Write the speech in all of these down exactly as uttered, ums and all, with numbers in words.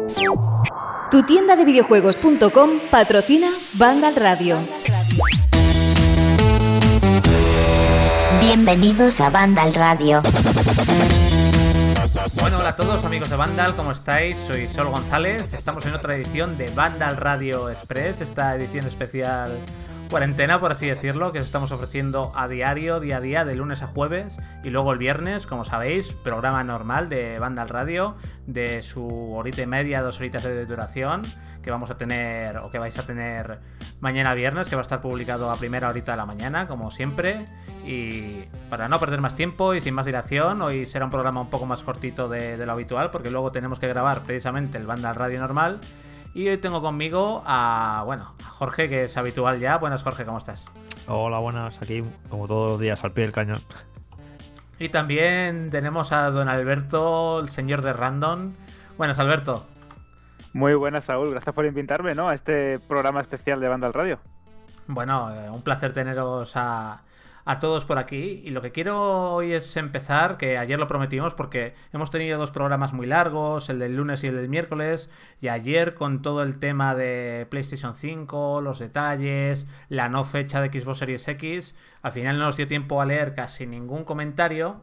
Tu tienda de videojuegos punto com patrocina Vandal Radio. Bienvenidos a Vandal Radio. Bueno, hola a todos amigos de Vandal, ¿cómo estáis? Soy Sol González, estamos en otra edición de Vandal Radio Express, esta edición especial cuarentena, por así decirlo, que os estamos ofreciendo a diario, día a día, de lunes a jueves, y luego el viernes, como sabéis, programa normal de Vandal Radio, de su horita y media, dos horitas de duración, que vamos a tener, o que vais a tener mañana viernes, que va a estar publicado a primera horita de la mañana, como siempre. Y para no perder más tiempo y sin más dilación, hoy será un programa un poco más cortito de, de lo habitual, porque luego tenemos que grabar precisamente el Vandal Radio normal. Y hoy tengo conmigo a, bueno, a Jorge, que es habitual ya. Buenas, Jorge, ¿cómo estás? Hola, buenas, aquí como todos los días al pie del cañón. Y también tenemos a don Alberto, el señor de Random. Buenas, Alberto. Muy buenas, Saúl, gracias por invitarme, ¿no?, a este programa especial de Vandal Radio. Bueno, eh, un placer teneros a... a todos por aquí, y lo que quiero hoy es empezar, que ayer lo prometimos porque hemos tenido dos programas muy largos, el del lunes y el del miércoles, y ayer con todo el tema de PlayStation cinco, los detalles, la no fecha de Xbox Series X, al final no nos dio tiempo a leer casi ningún comentario,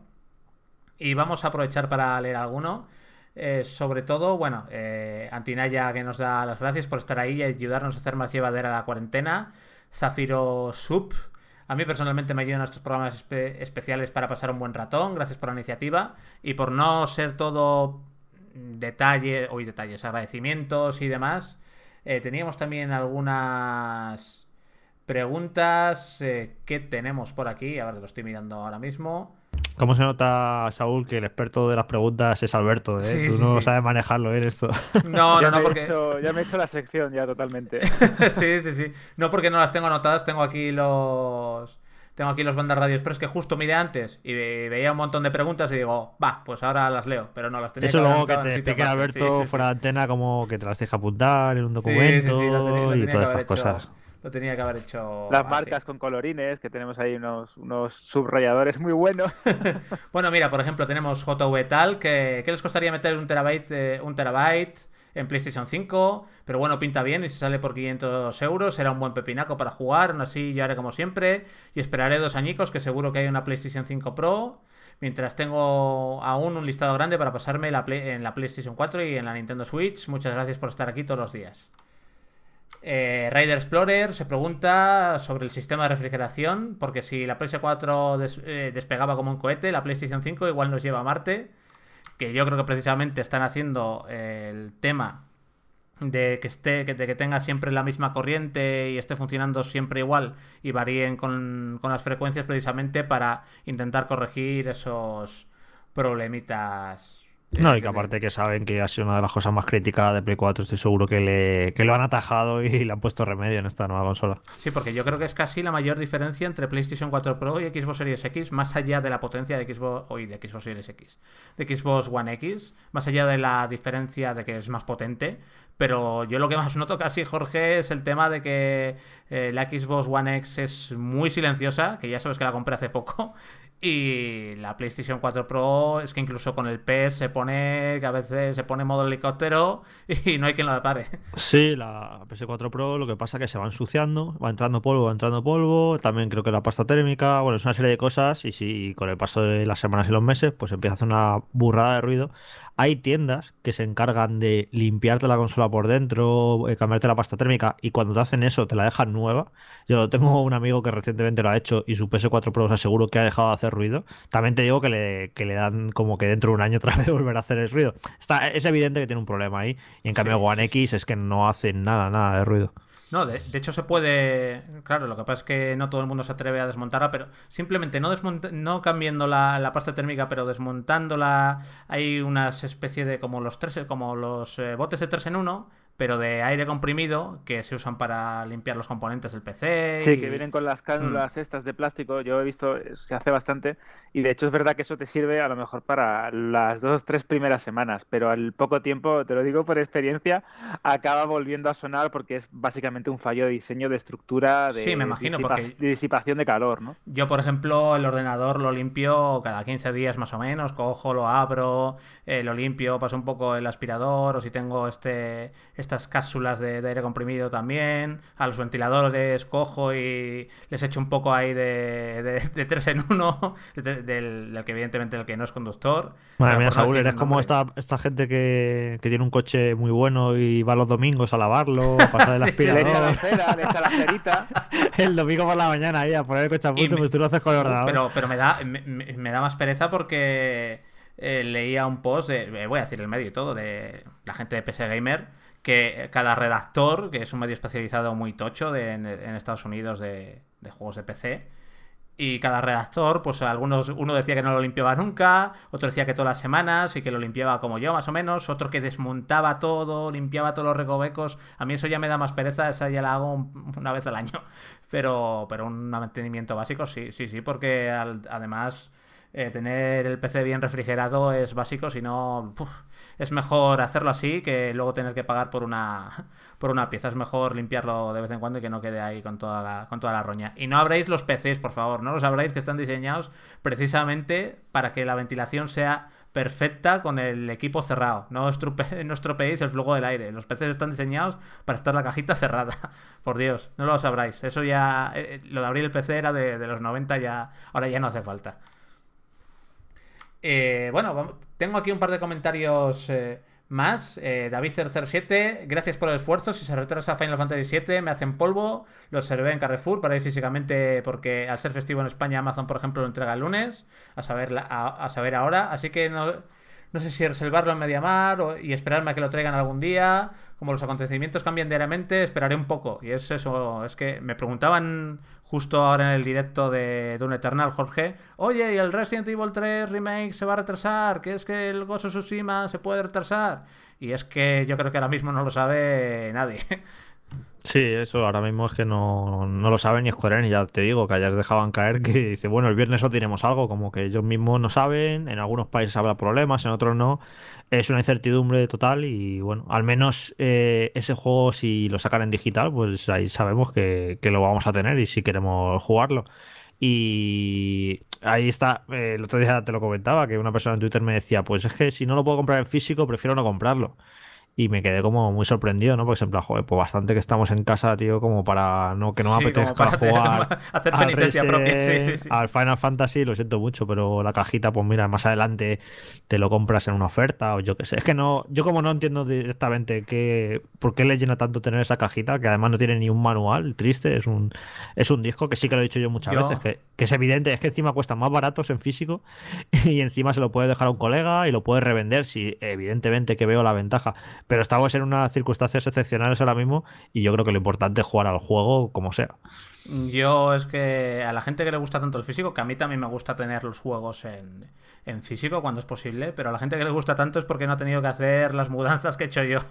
y vamos a aprovechar para leer alguno. Eh, sobre todo, bueno, eh, Antinaya, que nos da las gracias por estar ahí y ayudarnos a hacer más llevadera la cuarentena. Zafiro Sub, a mí personalmente me ayudan estos programas espe- especiales para pasar un buen ratón. Gracias por la iniciativa y por no ser todo detalle, hoy detalles, agradecimientos y demás. Eh, teníamos también algunas preguntas eh, que tenemos por aquí. A ver, lo estoy mirando ahora mismo. ¿Cómo se nota, Saúl, que el experto de las preguntas es Alberto? ¿eh? Sí, Tú sí, no sí. sabes manejarlo, ¿eh? Esto. No, ya no, no, me he porque... hecho, ya me he hecho la sección ya totalmente. sí, sí, sí. No porque no las tengo anotadas, tengo aquí los... Tengo aquí los bandas radios, pero es que justo miré antes y ve- veía un montón de preguntas y digo, va, pues ahora las leo, pero no las tenía. Eso que haber luego que anotado te en sitio explique aparte. Alberto Sí, sí, sí. fuera de antena, como que te las deja apuntar en un Sí, documento sí, sí, lo tenía- lo y tenía todas que estas haber cosas. hecho- Lo tenía que haber hecho. Las así. marcas con colorines, que tenemos ahí unos, unos subrayadores muy buenos. Bueno, mira, por ejemplo, tenemos J V Tal, que ¿qué les costaría meter un terabyte, eh, un terabyte en PlayStation cinco? Pero bueno, pinta bien y si sale por quinientos euros será un buen pepinaco para jugar. Aún así yo haré como siempre y esperaré dos añicos, que seguro que hay una PlayStation cinco Pro. Mientras tengo aún un listado grande para pasarme la Play- en la PlayStation cuatro y en la Nintendo Switch. Muchas gracias por estar aquí todos los días. Eh, Rider Explorer se pregunta sobre el sistema de refrigeración, porque si la PlayStation cuatro des- eh, despegaba como un cohete, la PlayStation cinco igual nos lleva a Marte, que yo creo que precisamente están haciendo eh, el tema de que esté que, de que tenga siempre la misma corriente y esté funcionando siempre igual y varíen con, con las frecuencias, precisamente para intentar corregir esos problemitas. eh, No, y que aparte que saben que ha sido una de las cosas más críticas de Play cuatro, estoy seguro que, le, que lo han atajado y le han puesto remedio en esta nueva consola. Sí, porque yo creo que es casi la mayor diferencia entre PlayStation cuatro Pro y Xbox Series X, más allá de la potencia de Xbox, hoy de Xbox Series X, de Xbox One X, más allá de la diferencia de que es más potente. Pero yo lo que más noto casi, Jorge, es el tema de que eh, la Xbox One X es muy silenciosa, que ya sabes que la compré hace poco. Y la PlayStation cuatro Pro es que incluso con el P S se pone, que a veces se pone modo helicóptero y no hay quien lo pare. Sí, la P S cuatro Pro, lo que pasa es que se va ensuciando, va entrando polvo, va entrando polvo, también creo que la pasta térmica, bueno, es una serie de cosas y sí, con el paso de las semanas y los meses, pues empieza a hacer una burrada de ruido. Hay tiendas que se encargan de limpiarte la consola por dentro, eh, cambiarte la pasta térmica, y cuando te hacen eso te la dejan nueva. Yo tengo un amigo que recientemente lo ha hecho y su P S cuatro Pro os aseguro que ha dejado de hacer ruido. También te digo que le, que le dan como que dentro de un año otra vez volver a hacer el ruido. Está, es evidente que tiene un problema ahí, y en cambio Sí, One sí, X es que no hace nada, nada de ruido. No, de, de hecho se puede... Claro, lo que pasa es que no todo el mundo se atreve a desmontarla, pero simplemente no desmont- no cambiando la, la pasta térmica, pero desmontándola, hay unas especie de... como los tres como los eh, botes de tres en uno, pero de aire comprimido, que se usan para limpiar los componentes del P C. Sí, y... que vienen con las cánulas mm. estas de plástico. Yo he visto, se hace bastante. Y de hecho es verdad que eso te sirve a lo mejor para las dos o tres primeras semanas, pero al poco tiempo, te lo digo por experiencia, acaba volviendo a sonar porque es básicamente un fallo de diseño, de estructura, de, sí, me imagino, disipa- porque de disipación de calor, ¿no? Yo, por ejemplo, el ordenador lo limpio cada quince días más o menos, cojo, lo abro, eh, lo limpio, paso un poco el aspirador, o si tengo este estas cápsulas de, de aire comprimido también, a los ventiladores cojo y les echo un poco ahí de, de, de tres en uno, de, de, del, del que evidentemente el que no es conductor. Madre mía, Saúl, eres como esta, esta gente que, que tiene un coche muy bueno y va los domingos a lavarlo, a pasar el sí, aspirador. Le echa la cera, le echa la cerita. El domingo por la mañana ahí a poner el coche a punto, me, pues tú lo haces con el ordenador. Pero, pero me, da, me, me da más pereza porque eh, leía un post, de, voy a decir el medio y todo, de la gente de P C Gamer, que cada redactor, que es un medio especializado muy tocho de, en, en Estados Unidos de, de juegos de P C, y cada redactor, pues algunos, uno decía que no lo limpiaba nunca, otro decía que todas las semanas y que lo limpiaba como yo, más o menos, otro que desmontaba todo, limpiaba todos los recovecos. A mí eso ya me da más pereza, esa ya la hago un, una vez al año, pero, pero un mantenimiento básico sí, sí, sí, porque al, además eh, tener el P C bien refrigerado es básico, si no, uf, es mejor hacerlo así que luego tener que pagar por una por una pieza. Es mejor limpiarlo de vez en cuando y que no quede ahí con toda la, con toda la roña. Y no abráis los P Cs, por favor, no los abráis, que están diseñados precisamente para que la ventilación sea perfecta con el equipo cerrado. No, estrope- no estropeéis el flujo del aire. Los P Cs están diseñados para estar la cajita cerrada. Por Dios, no los abráis. Eso ya, eh, lo de abrir el P C era de, de los noventa, ya, ahora ya no hace falta. Eh, bueno, vamos, tengo aquí un par de comentarios eh, más. eh, David cero cero siete, gracias por el esfuerzo. Si se retrasa Final Fantasy siete, me hacen polvo. Lo observé en Carrefour para ir físicamente, porque al ser festivo en España, Amazon, por ejemplo, lo entrega el lunes. A saber, la, a, a saber ahora. Así que no, no sé si reservarlo en Mediamar o, y esperarme a que lo traigan algún día. Como los acontecimientos cambian diariamente, esperaré un poco. Y es eso, es que me preguntaban justo ahora en el directo de Doom Eternal, Jorge, oye, ¿y el Resident Evil tres Remake se va a retrasar? ¿Qué es que el Ghost of Tsushima se puede retrasar? Y es que yo creo que ahora mismo no lo sabe nadie. Sí, eso ahora mismo es que no, no lo saben ni Square Enix. Ya te digo que ayer dejaban caer que dice, bueno, el viernes os diremos algo, como que ellos mismos no saben, en algunos países habrá problemas, en otros no. Es una incertidumbre total y bueno, al menos eh, ese juego, si lo sacan en digital, pues ahí sabemos que, que lo vamos a tener y si queremos jugarlo. Y ahí está, eh, el otro día te lo comentaba, que una persona en Twitter me decía, pues es que si no lo puedo comprar en físico, prefiero no comprarlo. Y me quedé como muy sorprendido, ¿no? Porque en plan, joder, pues bastante que estamos en casa, tío, como para no que no me Sí, apetezca para jugar hacer, hacer al penitencia Resident, propia. Sí, sí, sí. al Final Fantasy, lo siento mucho, pero la cajita, pues mira, más adelante te lo compras en una oferta o yo qué sé. Es que no, yo como no entiendo directamente que, por qué le llena tanto tener esa cajita, que además no tiene ni un manual, triste, es un, es un disco que sí que lo he dicho yo muchas Yo- veces, que, que es evidente, es que encima cuestan más baratos en físico y encima se lo puedes dejar a un colega y lo puedes revender, si evidentemente que veo la ventaja, pero estamos en unas circunstancias excepcionales ahora mismo y yo creo que lo importante es jugar al juego como sea. Yo es que a la gente que le gusta tanto el físico, que a mí también me gusta tener los juegos en, en físico cuando es posible, pero a la gente que le gusta tanto es porque no ha tenido que hacer las mudanzas que he hecho yo.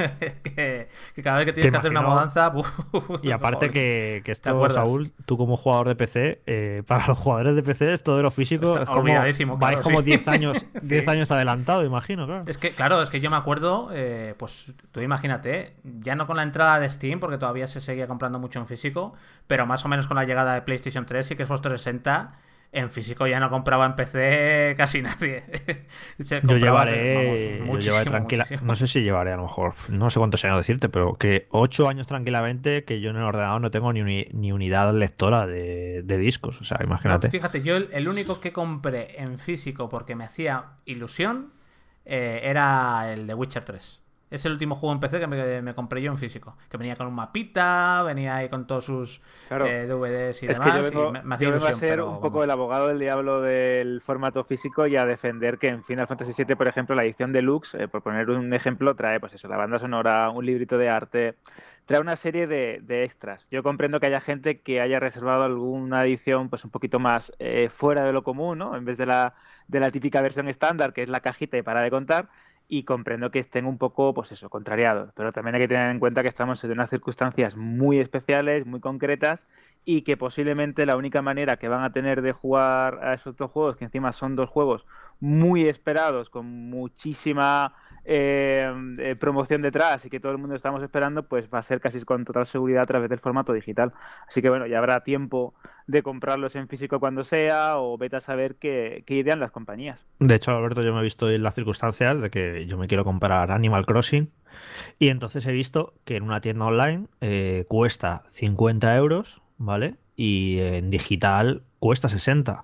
que, que cada vez que tienes Te que hacer una imagino- mudanza... uf, Y aparte joder. que, que ¿Te esto, acuerdas? Saúl, tú como jugador de P C, eh, para los jugadores de P C es todo de lo físico, Está es como, olvidadísimo, vais claro, como sí. diez años, Sí. diez años adelantado, imagino, claro. Es que, claro, es que yo me acuerdo, eh, pues tú imagínate, ya no con la entrada de Steam, porque todavía se seguía comprando mucho en físico, pero más o menos con la llegada de PlayStation tres y que Xbox trescientos sesenta, en físico ya no compraba en P C casi nadie. Se Yo compraba, llevaré, vamos, yo muchísimo, llevaré tranquila, muchísimo. no sé si llevaré a lo mejor, no sé cuántos años decirte, pero que ocho años tranquilamente que yo en el ordenador no tengo ni, uni- ni unidad lectora de, de discos, o sea, No, imagínate. fíjate, yo el, el único que compré en físico porque me hacía ilusión eh, era el de Witcher tres. Es el último juego en P C que me, me compré yo en físico. Que venía con un mapita, venía ahí con todos sus Claro. eh, D V Ds y Es demás. que yo vengo, y me, me hacía yo vengo ilusión, a ser pero, un poco vamos. el abogado del diablo del formato físico y a defender que en Final Fantasy siete, por ejemplo, la edición deluxe, eh, por poner un ejemplo, trae pues eso, la banda sonora, un librito de arte, trae una serie de, de extras. Yo comprendo que haya gente que haya reservado alguna edición pues un poquito más eh, fuera de lo común, ¿no? En vez de la, de la típica versión estándar, que es la cajita y para de contar. y comprendo que estén un poco, pues eso, contrariados. Pero también hay que tener en cuenta que estamos en unas circunstancias muy especiales, muy concretas, y que posiblemente la única manera que van a tener de jugar a esos dos juegos, que encima son dos juegos muy esperados, con muchísima eh, eh, promoción detrás y que todo el mundo estamos esperando, pues va a ser casi con total seguridad a través del formato digital. Así que bueno, ya habrá tiempo de comprarlos en físico cuando sea, o vete a saber qué, qué idean las compañías. De hecho, Alberto, yo me he visto en las circunstancias de que yo me quiero comprar Animal Crossing y entonces he visto que en una tienda online eh, cuesta cincuenta euros, ¿vale? Y en digital cuesta sesenta.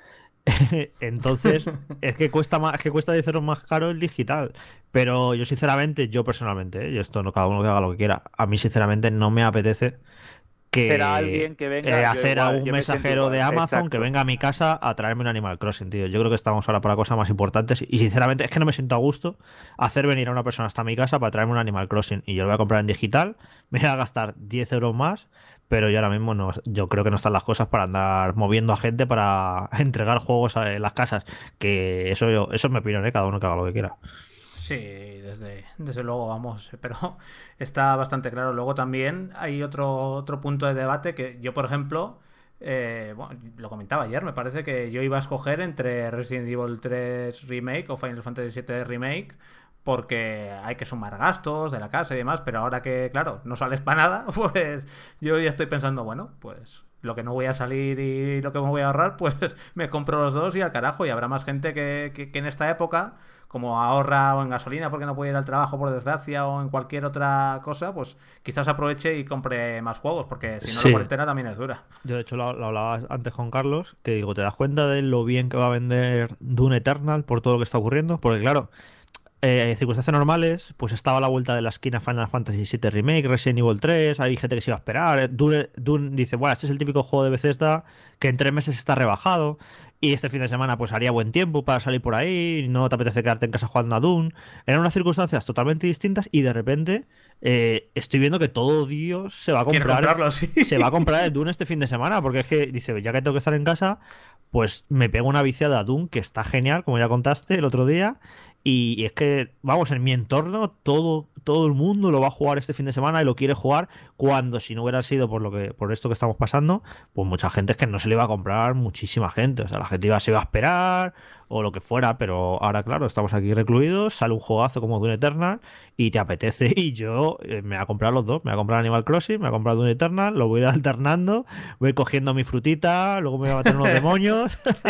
Entonces, es que cuesta más, es que cuesta diez euros más caro el digital. Pero yo sinceramente, yo personalmente, ¿eh? Y esto no, cada uno que haga lo que quiera, a mí sinceramente no me apetece que Será alguien que venga, eh, yo hacer igual, a un yo me siento mensajero igual, de Amazon exacto. que venga a mi casa a traerme un Animal Crossing, tío. Yo creo que estamos ahora para cosas más importantes y sinceramente es que no me siento a gusto hacer venir a una persona hasta mi casa para traerme un Animal Crossing y yo lo voy a comprar en digital, me voy a gastar diez euros más, pero yo ahora mismo no, yo creo que no están las cosas para andar moviendo a gente para entregar juegos en las casas, que eso, yo, eso es mi opinión, ¿eh? Cada uno que haga lo que quiera. Sí, desde, desde luego, vamos, pero está bastante claro. Luego también hay otro, otro punto de debate que yo, por ejemplo, eh, bueno, lo comentaba ayer, me parece que yo iba a escoger entre Resident Evil tres Remake o Final Fantasy siete Remake, porque hay que sumar gastos de la casa y demás, pero ahora que, claro, no sales para nada, pues yo ya estoy pensando, bueno, pues lo que no voy a salir y lo que me voy a ahorrar, pues me compro los dos y al carajo, y habrá más gente que, que, que en esta época, como ahorra o en gasolina porque no puede ir al trabajo por desgracia o en cualquier otra cosa, pues quizás aproveche y compre más juegos, porque si no Sí. la cuarentena también es dura. Yo de hecho lo, lo hablaba antes con Carlos, que digo, ¿te das cuenta de lo bien que va a vender Dune Eternal por todo lo que está ocurriendo? Porque claro, eh, en circunstancias normales, pues estaba a la vuelta de la esquina Final Fantasy siete Remake, Resident Evil tres, hay gente que se iba a esperar. Dune, Dune dice, bueno, este es el típico juego de Bethesda que en tres meses está rebajado y este fin de semana pues haría buen tiempo para salir por ahí, no te apetece quedarte en casa jugando a Dune. Eran unas circunstancias totalmente distintas y de repente eh, estoy viendo que todo Dios se va a Quiero comprar, comprarlo, sí. se va a comprar el Dune este fin de semana, porque es que dice, ya que tengo que estar en casa, pues me pego una viciada a Dune que está genial, como ya contaste el otro día. Y es que, vamos, en mi entorno todo, todo el mundo lo va a jugar este fin de semana y lo quiere jugar, cuando si no hubiera sido por lo que por esto que estamos pasando, pues mucha gente es que no se le iba a comprar, muchísima gente. O sea, la gente iba, se iba a esperar o lo que fuera, pero ahora, claro, estamos aquí recluidos, sale un juegazo como Dune Eternal y te apetece, y yo eh, me voy a comprar los dos, me voy a comprar Animal Crossing, me voy a comprar Dune Eternal, lo voy a ir alternando, voy a ir cogiendo mi frutita, luego me voy a meter unos demonios. Sí,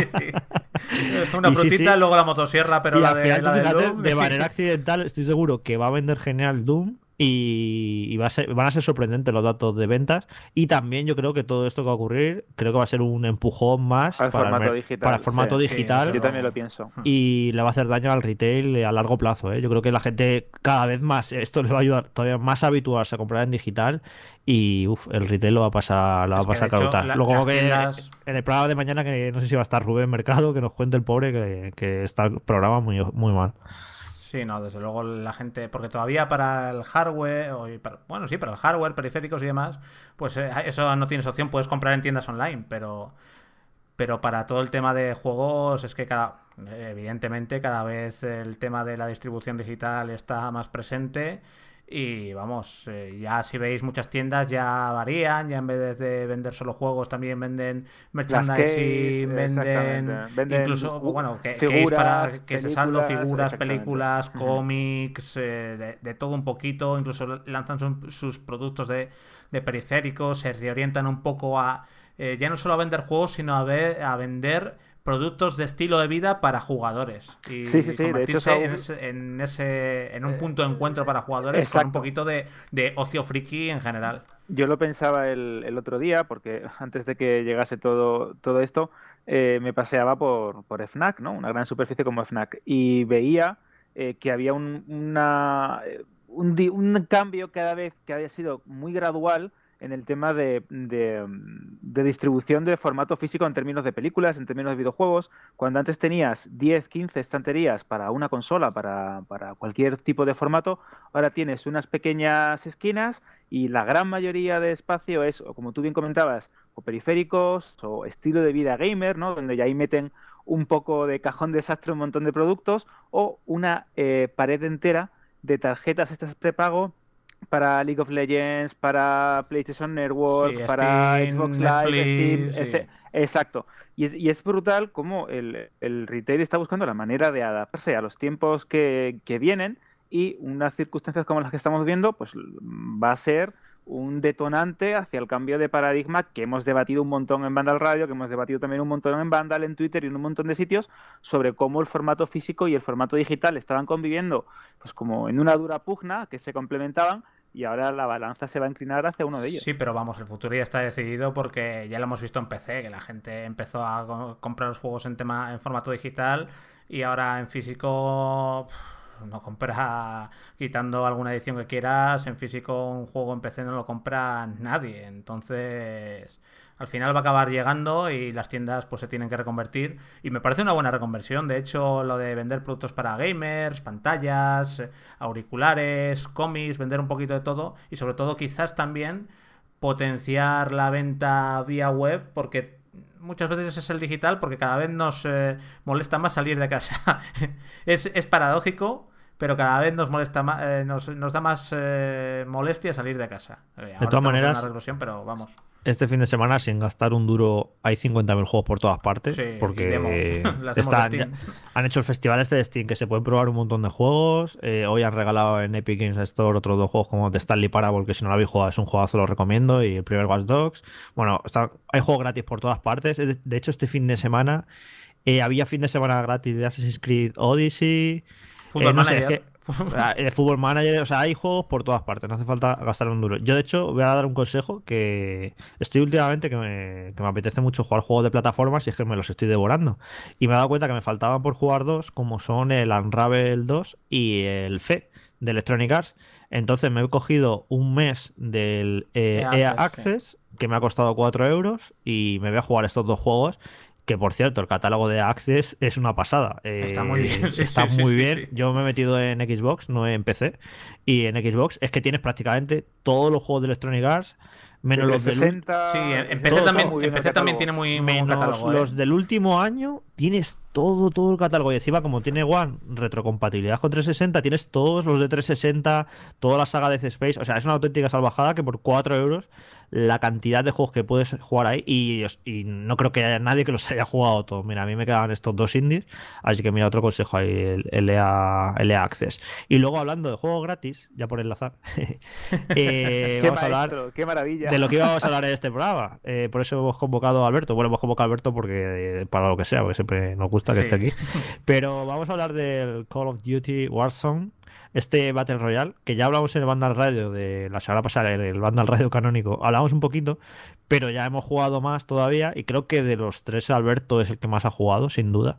sí. Una Y sí, frutita, sí. luego la motosierra, pero Y la al de, final, la de fíjate, Doom. de manera accidental, estoy seguro que va a vender genial Doom y, y va a ser, van a ser sorprendentes los datos de ventas. Y también yo creo que todo esto que va a ocurrir, creo que va a ser un empujón más Al para, el formato mer- digital, para el formato sí, sí, digital. desde Yo también luego. lo pienso. Y le va a hacer daño al retail a largo plazo, ¿eh? Yo creo que la gente cada vez más, esto le va a ayudar todavía más a habituarse a comprar en digital y uf, el retail lo va a pasar, lo va Es a que, pasar de hecho, brutal. la- Luego las que tiendas- en el programa de mañana, que no sé si va a estar Rubén Mercado, que nos cuente el pobre que, que está el programa muy, muy mal. Sí, no, desde luego la gente, porque todavía para el hardware, o para- bueno, sí, para el hardware, periféricos y demás, pues eh, eso no tienes opción, puedes comprar en tiendas online, pero pero para todo el tema de juegos es que cada, evidentemente cada vez el tema de la distribución digital está más presente. Y vamos, eh, ya si veis muchas tiendas ya varían, ya en vez de vender solo juegos también venden merchandising, case, venden, exactamente. Venden incluso, ju- bueno, que, que es figuras, para que se saldo películas, figuras, exactamente. películas, Ujú. cómics, eh, de, de todo un poquito, incluso lanzan su- sus productos de, de periféricos, se reorientan un poco a, eh, ya no solo a vender juegos, sino a, ver, a vender productos de estilo de vida para jugadores y Sí, sí, sí, de hecho, convertirse Saúl- en, ese, en ese en un punto de encuentro para jugadores con Exacto. un poquito de, de ocio friki en general. Yo lo pensaba el, el otro día, porque antes de que llegase todo, todo esto, eh, me paseaba por, por FNAC, ¿no? Una gran superficie como FNAC, y veía eh, que había un, una, eh, un, di- un cambio cada vez que había sido muy gradual en el tema de, de, mm, de distribución de formato físico en términos de películas, en términos de videojuegos. Cuando antes tenías diez, quince estanterías para una consola, para, para cualquier tipo de formato, ahora tienes unas pequeñas esquinas y la gran mayoría de espacio es, o como tú bien comentabas, o periféricos o estilo de vida gamer, ¿no? Donde ya ahí meten un poco de cajón desastre, un montón de productos, o una eh, pared entera de tarjetas estas prepago para League of Legends, para PlayStation Network, Sí, para Steam, Xbox Live, Netflix, Steam, sí. ese- exacto. Y es, y es brutal cómo el, el retail está buscando la manera de adaptarse a los tiempos que, que vienen, y unas circunstancias como las que estamos viendo, pues va a ser un detonante hacia el cambio de paradigma que hemos debatido un montón en Vandal Radio, que hemos debatido también un montón en Vandal, en Twitter y en un montón de sitios, sobre cómo el formato físico y el formato digital estaban conviviendo pues como en una dura pugna, que se complementaban, y ahora la balanza se va a inclinar hacia uno de ellos. Sí, pero vamos, el futuro ya está decidido porque ya lo hemos visto en P C, que la gente empezó a co- comprar los juegos en tema en formato digital y ahora en físico pff, no compra, quitando alguna edición que quieras, en físico un juego en P C no lo compra nadie. Entonces, al final va a acabar llegando y las tiendas pues se tienen que reconvertir y me parece una buena reconversión. De hecho, lo de vender productos para gamers, pantallas, eh, auriculares, cómics, vender un poquito de todo y sobre todo quizás también potenciar la venta vía web, porque muchas veces es el digital, porque cada vez nos eh, molesta más salir de casa. es, es paradójico, pero cada vez nos molesta más, eh, nos, nos da más eh, molestia salir de casa. Eh, ahora De todas estamos maneras, en una regresión, pero vamos. este fin de semana, sin gastar un duro, hay cincuenta mil juegos por todas partes. Sí, porque y demos, las demos están- de Steam. ya- han hecho el festival este de Steam, que se pueden probar un montón de juegos. Eh, hoy han regalado en Epic Games Store otros dos juegos como The Stanley Parable, que si no lo habéis jugado es un juegazo, lo recomiendo. Y el primer Watch Dogs. Bueno, está- hay juegos gratis por todas partes. De de hecho, este fin de semana eh, había fin de semana gratis de Assassin's Creed Odyssey. Fútbol Eh, no sé, es Manager. que Ah, el Fútbol Manager, o sea, hay juegos por todas partes, no hace falta gastar un duro. Yo, de hecho, voy a dar un consejo que estoy últimamente que me, que me apetece mucho jugar juegos de plataformas y es que me los estoy devorando. Y me he dado cuenta que me faltaban por jugar dos, como son el Unravel dos y el F E de Electronic Arts. Entonces me he cogido un mes del eh, E A E A Access, Access, que me ha costado cuatro euros, y me voy a jugar estos dos juegos. Que por cierto, el catálogo de Access es una pasada. Está Eh, muy bien, sí, está sí, muy sí, bien. sí. Yo me he metido en Xbox, no en P C. Y en Xbox es que tienes prácticamente todos los juegos de Electronic Arts, menos los del, trescientos sesenta, Sí, en, en todo, PC todo también, muy bien en el P C también catálogo. tiene muy, muy buen menos catálogo. los ¿eh? del último año. Tienes todo, todo el catálogo. Y encima, como tiene One retrocompatibilidad con trescientos sesenta, tienes todos los de trescientos sesenta, toda la saga de Dead Space. O sea, es una auténtica salvajada que por cuatro euros la cantidad de juegos que puedes jugar ahí, y, y no creo que haya nadie que los haya jugado todos. Mira, a mí me quedan estos dos indies, así que mira, otro consejo ahí, el, el, E A, el E A Access. Y luego, hablando de juegos gratis, ya por enlazar, eh, Qué vamos a hablar maestro, qué maravilla. de lo que íbamos a hablar en este programa. Eh, por eso hemos convocado a Alberto. Bueno, hemos convocado a Alberto porque eh, para lo que sea, porque siempre nos gusta que Sí. esté aquí. Pero vamos a hablar del Call of Duty Warzone, este Battle Royale, que ya hablamos en el Vandal Radio de la semana pasada, en el Vandal Radio canónico, hablamos un poquito, pero ya hemos jugado más todavía, y creo que de los tres Alberto es el que más ha jugado, sin duda.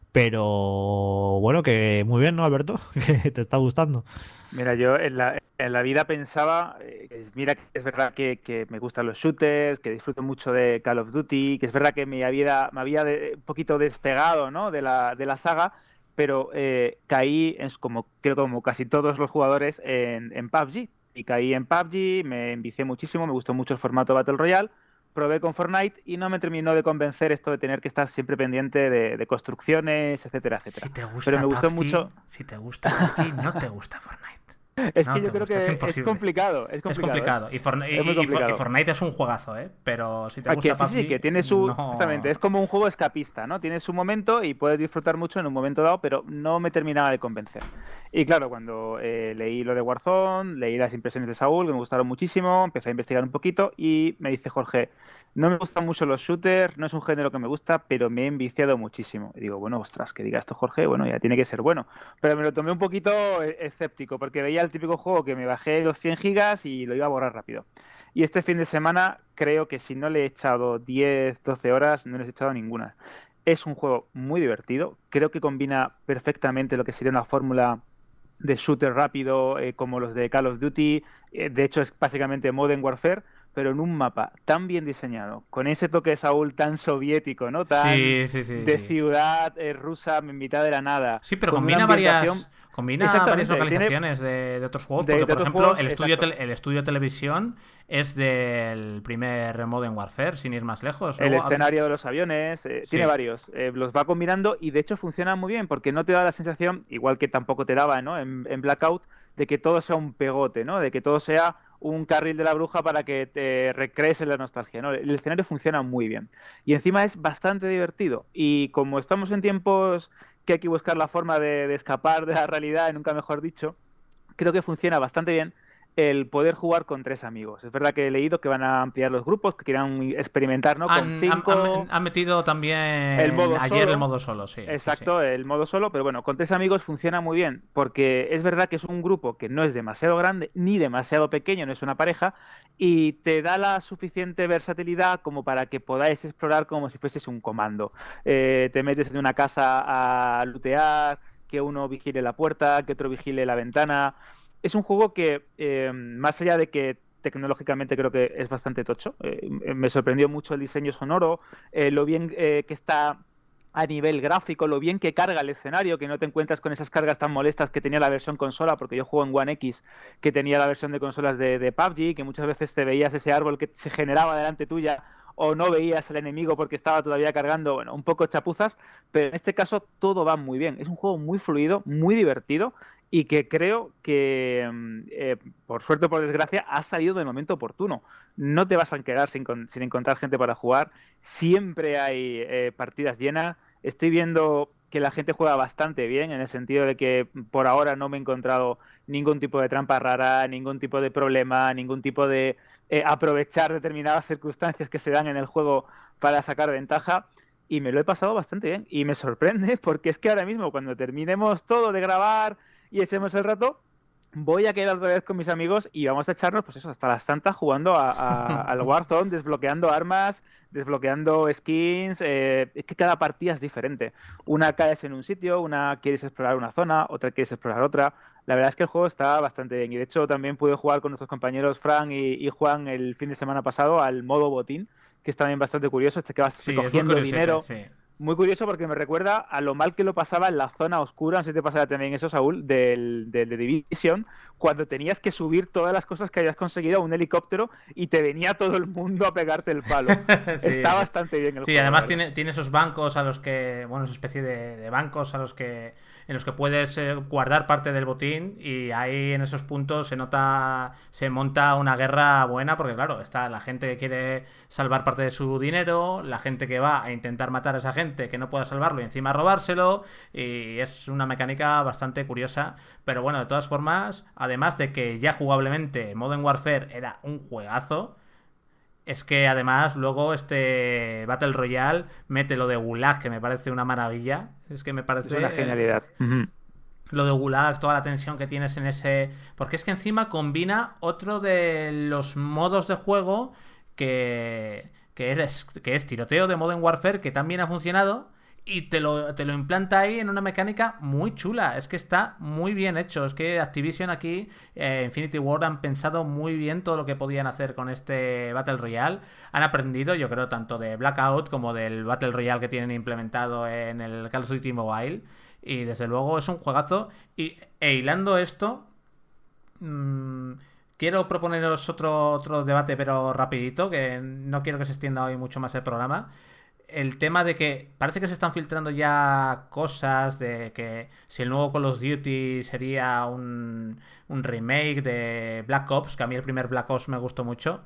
Pero bueno, que muy bien, ¿no, Alberto? Que te está gustando. Mira, yo en la, en la vida pensaba, eh, mira que es verdad que, que me gustan los shooters, que disfruto mucho de Call of Duty, que es verdad que me había, me había de- un poquito despegado, ¿no?, de la, de la saga, pero eh, caí, es como creo como casi todos los jugadores, en, en P U B G. Y caí en P U B G, me envicié muchísimo, me gustó mucho el formato Battle Royale, probé con Fortnite y no me terminó de convencer esto de tener que estar siempre pendiente de, de construcciones, etcétera, etcétera. Si te gusta Pero me gustó P U B G, mucho. Si te gusta P U B G, no te gusta Fortnite. Es No que te yo creo gusta, que es es, imposible. complicado. Es Es complicado. complicado. ¿eh? Y, Fortnite, Es muy y- y For- complicado. y Fortnite es un juegazo, ¿eh? Pero si te Ah, gusta que sí, P U B G, sí, que tiene su. no... Exactamente, es como un juego escapista, ¿no? Tiene su momento y puedes disfrutar mucho en un momento dado, pero no me terminaba de convencer. Y claro, cuando eh, leí lo de Warzone, leí las impresiones de Saúl, que me gustaron muchísimo, empecé a investigar un poquito y me dice Jorge, no me gustan mucho los shooters, no es un género que me gusta, pero me he enviciado muchísimo. Y digo, bueno, ostras, que diga esto Jorge, bueno, ya tiene que ser bueno. Pero me lo tomé un poquito eh, escéptico, porque veía el típico juego que me bajé los cien gigas y lo iba a borrar rápido. Y este fin de semana creo que si no le he echado diez, doce horas, no les he echado ninguna. Es un juego muy divertido, creo que combina perfectamente lo que sería una fórmula de shooter rápido, eh, como los de Call of Duty. Eh, de hecho, es básicamente Modern Warfare, pero en un mapa tan bien diseñado, con ese toque de Saúl tan soviético, ¿no? Tan sí, sí, sí, de sí. ciudad eh, rusa en mitad de la nada. Sí, pero con una combina varias, ambientación- combina Exactamente, varias localizaciones de, de otros juegos. de- Porque, de por otros ejemplo, juegos, el, estudio exacto. tele- el estudio televisión es del primer Modern Warfare, sin ir más lejos. El Luego- escenario de los aviones, eh, Sí. tiene varios. Eh, los va combinando y de hecho funciona muy bien porque no te da la sensación, igual que tampoco te daba, ¿no? en, en Blackout, de que todo sea un pegote, ¿no? De que todo sea un carril de la bruja para que te recrees en la nostalgia, ¿no? El escenario funciona muy bien. Y encima es bastante divertido. Y como estamos en tiempos que hay que buscar la forma de, de escapar de la realidad, nunca mejor dicho, creo que funciona bastante bien el poder jugar con tres amigos. Es verdad que he leído que van a ampliar los grupos, que quieran experimentar, ¿no? Con Han, cinco... han- han- han metido también El modo ayer solo. el modo solo, sí. sí, Exacto, sí. el modo solo, pero bueno, con tres amigos funciona muy bien, porque es verdad que es un grupo que no es demasiado grande ni demasiado pequeño, no es una pareja, y te da la suficiente versatilidad como para que podáis explorar como si fueses un comando. Eh, te metes en una casa a lootear, que uno vigile la puerta, que otro vigile la ventana. Es un juego que, eh, más allá de que tecnológicamente creo que es bastante tocho, eh, me sorprendió mucho el diseño sonoro, eh, lo bien eh, que está a nivel gráfico, lo bien que carga el escenario, que no te encuentras con esas cargas tan molestas que tenía la versión consola, porque yo juego en One X, que tenía la versión de consolas de, de P U B G, que muchas veces te veías ese árbol que se generaba delante tuya o no veías al enemigo porque estaba todavía cargando, bueno, un poco chapuzas, pero en este caso todo va muy bien. Es un juego muy fluido, muy divertido y que creo que, eh, por suerte o por desgracia, ha salido en el momento oportuno. No te vas a quedar sin, sin encontrar gente para jugar. Siempre hay eh, partidas llenas. Estoy viendo que la gente juega bastante bien, en el sentido de que por ahora no me he encontrado ningún tipo de trampa rara, ningún tipo de problema, ningún tipo de eh, aprovechar determinadas circunstancias que se dan en el juego para sacar ventaja. Y me lo he pasado bastante bien. Y me sorprende porque es que ahora mismo, cuando terminemos todo de grabar y echemos el rato, voy a quedar otra vez con mis amigos y vamos a echarnos, pues eso, hasta las tantas jugando a, a, al Warzone, desbloqueando armas, desbloqueando skins. Eh, es que cada partida es diferente. Una caes en un sitio, una quieres explorar una zona, otra quieres explorar otra. La verdad es que el juego está bastante bien. Y de hecho también pude jugar con nuestros compañeros Fran y, y Juan el fin de semana pasado al modo botín, que es también bastante curioso. Este que vas Sí, es muy recogiendo curioso, dinero. sí. Muy curioso porque me recuerda a lo mal que lo pasaba en la zona oscura, no sé si te pasaba también eso, Saúl, del, del de Division, cuando tenías que subir todas las cosas que habías conseguido a un helicóptero y te venía todo el mundo a pegarte el palo. Sí. Está bastante bien el Sí, juego. además ¿verdad? tiene, tiene esos bancos a los que, bueno, esa especie de, de bancos a los que, en los que puedes eh, guardar parte del botín, y ahí en esos puntos se nota, se monta una guerra buena, porque claro, está la gente que quiere salvar parte de su dinero, la gente que va a intentar matar a esa gente que no pueda salvarlo y encima robárselo, y es una mecánica bastante curiosa. Pero bueno, de todas formas, además de que ya jugablemente Modern Warfare era un juegazo, es que además luego este Battle Royale mete lo de Gulag, que me parece una maravilla. Es que me parece... Es una genialidad. Uh-huh. Lo de Gulag, toda la tensión que tienes en ese... Porque es que encima combina otro de los modos de juego que... Que es, que es tiroteo de Modern Warfare, que también ha funcionado, y te lo, te lo implanta ahí en una mecánica muy chula. Es que está muy bien hecho. Es que Activision aquí, eh, Infinity Ward, han pensado muy bien todo lo que podían hacer con este Battle Royale. Han aprendido, yo creo, tanto de Blackout como del Battle Royale que tienen implementado en el Call of Duty Mobile. Y desde luego es un juegazo. Y e hilando esto... Mmm, quiero proponeros otro, otro debate, pero rapidito, que no quiero que se extienda hoy mucho más el programa. El tema de que parece que se están filtrando ya cosas de que si el nuevo Call of Duty sería un, un remake de Black Ops, que a mí el primer Black Ops me gustó mucho.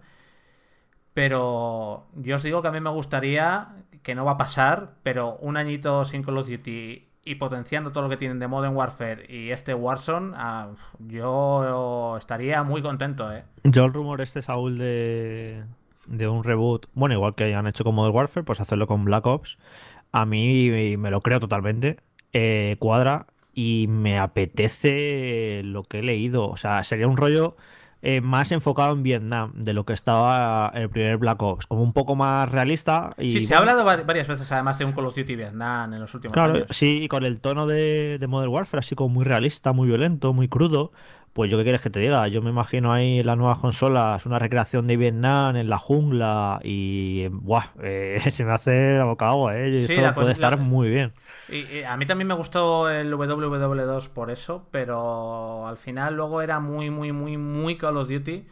Pero yo os digo que a mí me gustaría, que no va a pasar, pero un añito sin Call of Duty y potenciando todo lo que tienen de Modern Warfare y este Warzone, ah, yo estaría muy contento, ¿eh? Yo el rumor este, Saúl, de, de un reboot, bueno, igual que han hecho con Modern Warfare, pues hacerlo con Black Ops, a mí me lo creo totalmente, eh, cuadra y me apetece lo que he leído. O sea, sería un rollo eh, más enfocado en Vietnam de lo que estaba el primer Black Ops, como un poco más realista. Y, sí, se bueno, ha hablado varias veces además de un Call of Duty Vietnam en los últimos claro, años. sí, y con el tono de, de Modern Warfare, así como muy realista, muy violento, muy crudo, pues yo qué quieres que te diga, yo me imagino ahí en las nuevas consolas una recreación de Vietnam en la jungla y ¡buah! Eh, se me hace la boca agua, ¿eh? Y Sí, esto la puede cosa- estar la- muy bien. Y, y a mí también me gustó el W W dos por eso, pero al final luego era muy, muy, muy, muy Call of Duty.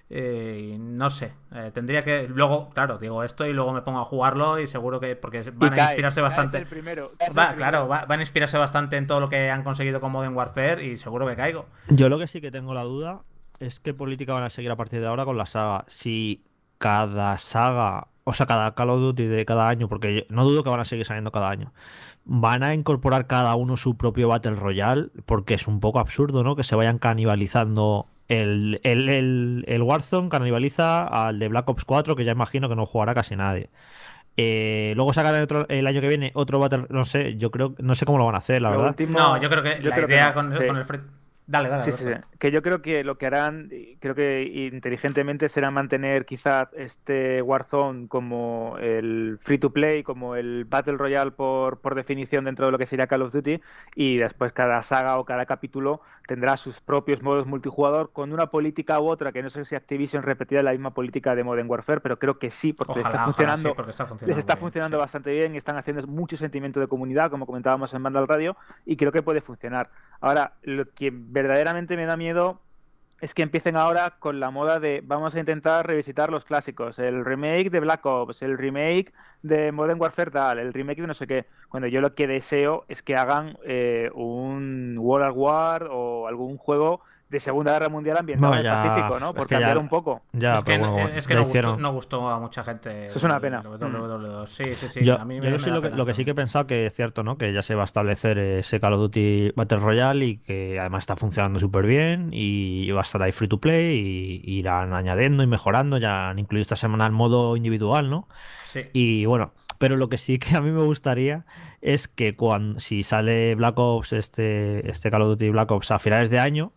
Eh, y no sé, eh, tendría que. Luego, claro, digo esto y luego me pongo a jugarlo y seguro que. Porque van a cae, inspirarse caes bastante. el primero, caes el Va, primero. claro, va- van a inspirarse bastante en todo lo que han conseguido con Modern Warfare y seguro que caigo. Yo lo que sí que tengo la duda es qué política van a seguir a partir de ahora con la saga. Si cada saga, o sea, cada Call of Duty de cada año, porque yo no dudo que van a seguir saliendo cada año, van a incorporar cada uno su propio Battle Royale, porque es un poco absurdo, ¿no? Que se vayan canibalizando. El, el, el, el Warzone canibaliza al de Black Ops cuatro, que ya imagino que no jugará casi nadie. Eh, luego sacarán otro, el año que viene otro Battle, no sé, yo creo, no sé cómo lo van a hacer, la Lo verdad. último- No, yo creo que yo la creo que idea no, con, sí. con el free. Dale, dale. Sí, sí, sí. Alberto. Que yo creo que lo que harán, y creo que inteligentemente será mantener quizá este Warzone como el free to play, como el Battle Royale por, por definición dentro de lo que sería Call of Duty, y después cada saga o cada capítulo tendrá sus propios modos multijugador con una política u otra, que no sé si Activision repetirá la misma política de Modern Warfare, pero creo que sí, porque Ojalá, está ojalá, funcionando. sí, porque está funcionando Les está muy bien, funcionando sí. bastante bien y están haciendo mucho sentimiento de comunidad, como comentábamos en Banda al Radio, y creo que puede funcionar. Ahora, lo que verdaderamente me da miedo es que empiecen ahora con la moda de vamos a intentar revisitar los clásicos, el remake de Black Ops, el remake de Modern Warfare tal, el remake de no sé qué, cuando yo lo que deseo es que hagan eh, un World at War o algún juego de Segunda Guerra Mundial ambientado No, en el ya, Pacífico, ¿no? es Por que cambiar ya- un poco. Ya, es que, pero bueno, es que ya no, gustó, hicieron. no gustó a mucha gente. Eso es una pena. el W W dos. Sí, sí, sí. Yo, a mí yo me, me sí da lo que, pena lo que sí que he también. pensado que es cierto, ¿no? Que ya se va a establecer ese Call of Duty Battle Royale y que además está funcionando súper bien y va a estar ahí free to play y, y irán añadiendo y mejorando. Ya han incluido esta semana el modo individual, ¿no? Sí. Y bueno, pero lo que sí que a mí me gustaría es que cuando si sale Black Ops, este, este Call of Duty Black Ops a finales de año,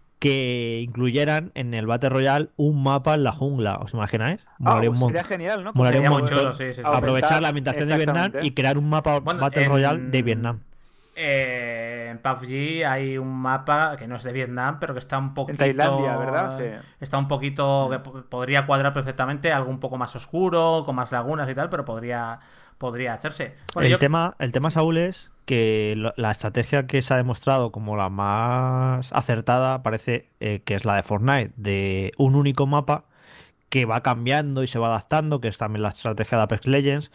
que incluyeran en el Battle Royale un mapa en la jungla. ¿Os imagináis? Ah, Molaría un pues mon- sería genial, ¿no? molaría Sería un muy montón. chulo, sí, sí, sí. Aumentar- Aprovechar la ambientación de Vietnam exactamente. y crear un mapa Bueno, Battle en- Royale de Vietnam. Eh, en P U B G hay un mapa que no es de Vietnam, pero que está un poquito. Tailandia, ¿verdad? Sí. Está un poquito. Que po- podría cuadrar perfectamente, algo un poco más oscuro, con más lagunas y tal, pero podría, podría hacerse. Bueno, el, yo- tema, el tema, Saúl, es que lo- la estrategia que se ha demostrado como la más acertada parece eh, que es la de Fortnite, de un único mapa que va cambiando y se va adaptando, que es también la estrategia de Apex Legends.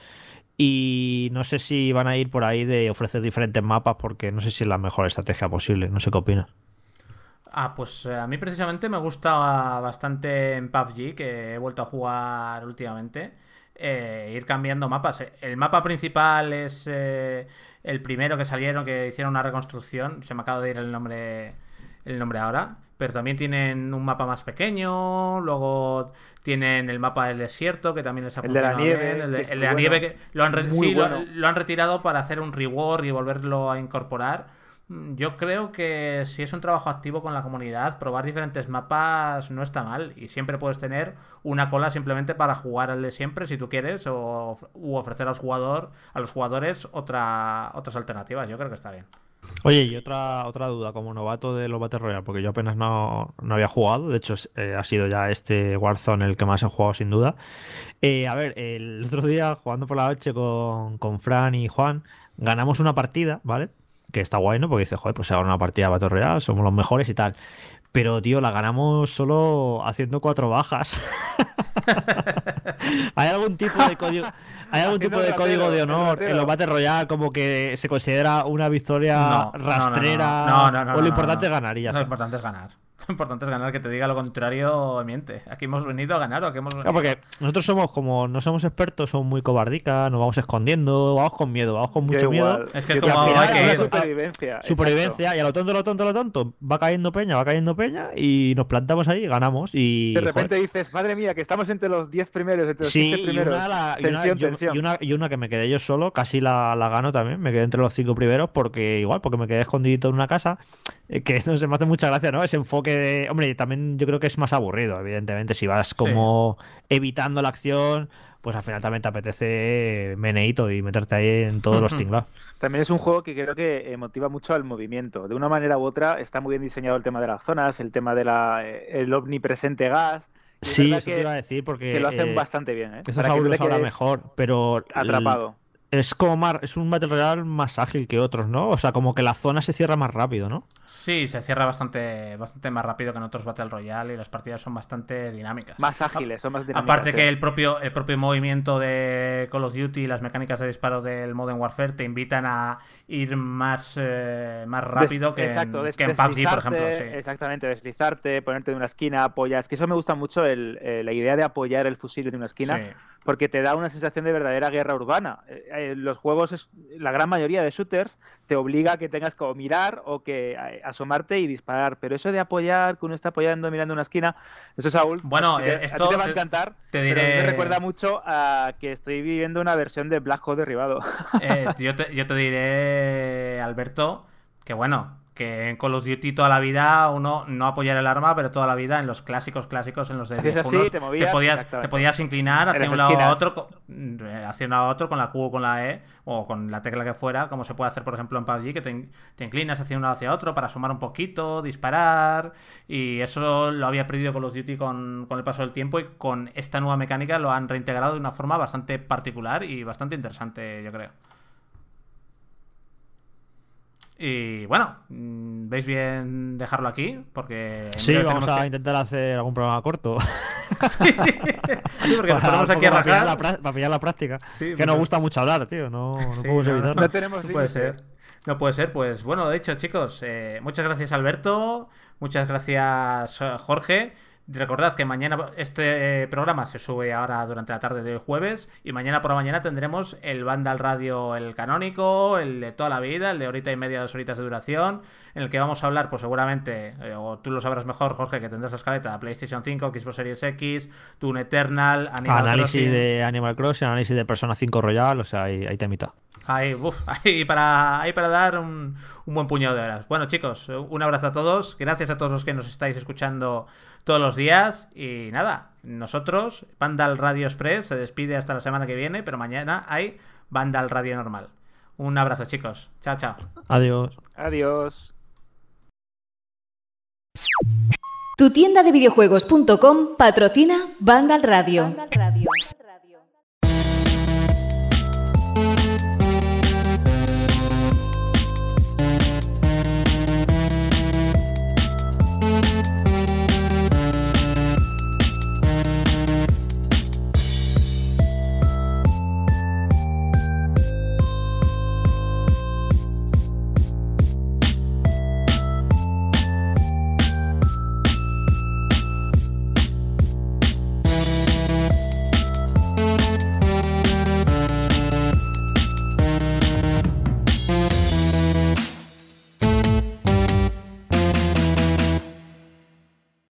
Y no sé si van a ir por ahí de ofrecer diferentes mapas, porque no sé si es la mejor estrategia posible. No sé qué opinas. Ah, pues eh, a mí precisamente me gusta bastante en P U B G, que he vuelto a jugar últimamente, eh, ir cambiando mapas. El mapa principal es eh, el primero que salieron, que hicieron una reconstrucción, se me acaba de ir el nombre, el nombre ahora, pero también tienen un mapa más pequeño, luego tienen el mapa del desierto, que también les ha El de la funcionado nieve, bien, el de, que es el muy de la bueno. nieve, que lo han, re- Muy sí, lo- bueno. lo han retirado para hacer un reward y volverlo a incorporar. Yo creo que si es un trabajo activo con la comunidad, probar diferentes mapas no está mal. Y siempre puedes tener una cola simplemente para jugar al de siempre, si tú quieres, o u ofrecer a los, jugador, a los jugadores otra, otras alternativas. Yo creo que está bien. Oye, y otra, otra duda, como novato de los Battle Royale, porque yo apenas no, no había jugado, de hecho eh, ha sido ya este Warzone el que más he jugado sin duda. Eh, a ver, el otro día jugando por la noche con, con Fran y Juan, ganamos una partida, ¿vale? Que está guay, ¿no? Porque dice, joder, pues se haga una partida de Battle Royale, somos los mejores y tal. Pero, tío, la ganamos solo haciendo cuatro bajas. ¿Hay algún tipo de código, hay algún Haciendo tipo de el código ratero, de el honor ratero. en los Battle Royale como que se considera una victoria No, no, no, rastrera? no, no, no, o no, lo no, importante no. es ganar y ya Lo está. importante es ganar. Lo importante es ganar, que te diga lo contrario miente. Aquí hemos venido a ganar o que hemos venido. Claro, porque nosotros somos como no somos expertos, somos muy cobardicas, nos vamos escondiendo, vamos con miedo, vamos con mucho Yo miedo. igual. Es que es Yo- como al final hay que es una ir- supervivencia. Supervivencia, y a lo tonto, lo tonto, lo tonto, va cayendo peña, va cayendo peña y nos plantamos ahí y ganamos. Y exacto. De repente joder, dices, madre mía, que estamos entre los diez primeros, entre los sí, quince y primeros. una, la- y, una, tensión, yo- tensión. y una- y una que me quedé yo solo, casi la, la gano también, me quedé entre los cinco primeros porque igual, porque me quedé escondidito en una casa, eh, que no sé, me hace mucha gracia, ¿no? Ese enfoque de... Hombre, también yo creo que es más aburrido, evidentemente, si vas como evitando la acción, pues al final también te apetece meneíto y meterte ahí en todos los tinglados. También es un juego que creo que eh, motiva mucho al movimiento. De una manera u otra está muy bien diseñado el tema de las zonas, el tema del eh, omnipresente gas. Sí, eso que, te iba a decir porque... Que lo hacen eh, bastante bien, ¿eh? Eso Saúl lo sabrá mejor, pero... Atrapado. El... Es como más, es un Battle Royale más ágil que otros, ¿no? O sea, como que la zona se cierra más rápido, ¿no? Sí, se cierra bastante, bastante más rápido que en otros Battle Royale y las partidas son bastante dinámicas. Más ágiles, son más dinámicas. Aparte sí. que el propio, el propio movimiento de Call of Duty y las mecánicas de disparo del Modern Warfare te invitan a ir más, eh, más rápido des, que, exacto, en, des, que en P U B G, por ejemplo. Sí. Exactamente, deslizarte, ponerte en una esquina, apoyas. Que eso me gusta mucho, el, eh, la idea de apoyar el fusil en una esquina, sí. Porque te da una sensación de verdadera guerra urbana. Eh, los juegos, es, la gran mayoría de shooters, te obliga a que tengas que mirar o que a, asomarte y disparar. Pero eso de apoyar, que uno está apoyando mirando una esquina, eso, Saúl, bueno, a ti te, esto a ti te va a encantar. Te diré... Pero me recuerda mucho a que estoy viviendo una versión de Black Hole derribado. Eh, yo, te, yo te diré, Alberto, que bueno, que en Call of Duty toda la vida uno no apoyar el arma, pero toda la vida en los clásicos clásicos, en los de así, te, movías, te, podías, te podías inclinar hacia un lado a otro, hacia un lado a otro con la Q o con la E o con la tecla que fuera, como se puede hacer por ejemplo en P U B G, que te, te inclinas hacia un lado hacia otro para asomar un poquito, disparar, y eso lo había perdido Call of Duty con, con el paso del tiempo, y con esta nueva mecánica lo han reintegrado de una forma bastante particular y bastante interesante, yo creo. Y bueno, ¿veis bien dejarlo aquí? Porque sí, vamos a que... intentar hacer algún programa corto. sí, sí, porque nos ponemos aquí a para pillar, rajar. la, para pillar la práctica. Sí, que nos gusta mucho hablar, tío. No, no sí, podemos no, evitarlo. No tenemos no puede ser. No puede ser. Pues bueno, de hecho, chicos, eh, muchas gracias, Alberto. Muchas gracias, Jorge. Recordad que mañana este programa se sube ahora durante la tarde del jueves, y mañana por la mañana tendremos el Vandal Radio, el canónico, el de toda la vida, el de horita y media, dos horitas de duración, en el que vamos a hablar, pues seguramente, eh, o tú lo sabrás mejor, Jorge, que tendrás la escaleta, PlayStation cinco, Xbox Series X, Doom Eternal, Animal análisis Crossing. de Animal Crossing, análisis de Persona cinco Royal, o sea, ahí, ahí te mitad. Ahí, uf, ahí, para, ahí para dar un, un buen puñado de horas. Bueno, chicos, un abrazo a todos. Gracias a todos los que nos estáis escuchando todos los días. Y nada, nosotros, Vandal Radio Express, se despide hasta la semana que viene, pero mañana hay Vandal Radio normal. Un abrazo, chicos. Chao, chao. Adiós. Adiós. Tu tienda de videojuegos punto com patrocina Vandal Radio. Vandal Radio.